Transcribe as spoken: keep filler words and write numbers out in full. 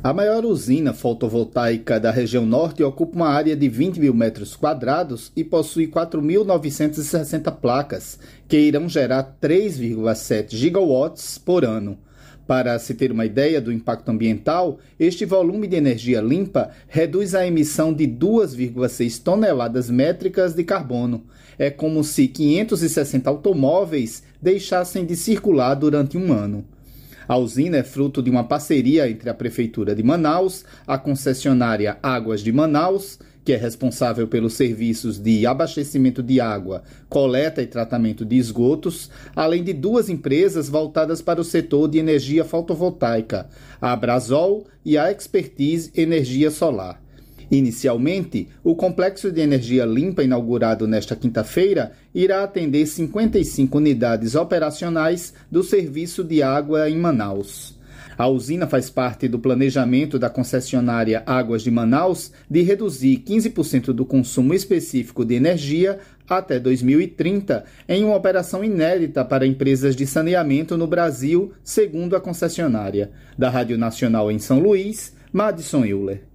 A maior usina fotovoltaica da região norte ocupa uma área de vinte mil metros quadrados e possui quatro mil novecentas e sessenta placas, que irão gerar três vírgula sete gigawatts por ano. Para se ter uma ideia do impacto ambiental, este volume de energia limpa reduz a emissão de duas vírgula seis toneladas métricas de carbono. É como se quinhentos e sessenta automóveis deixassem de circular durante um ano. A usina é fruto de uma parceria entre a Prefeitura de Manaus, a concessionária Águas de Manaus, que é responsável pelos serviços de abastecimento de água, coleta e tratamento de esgotos, além de duas empresas voltadas para o setor de energia fotovoltaica, a Abrasol e a Expertise Energia Solar. Inicialmente, o complexo de energia limpa inaugurado nesta quinta-feira irá atender cinquenta e cinco unidades operacionais do serviço de água em Manaus. A usina faz parte do planejamento da concessionária Águas de Manaus de reduzir quinze por cento do consumo específico de energia até dois mil e trinta, em uma operação inédita para empresas de saneamento no Brasil, segundo a concessionária. Da Rádio Nacional em São Luís, Madison Euler.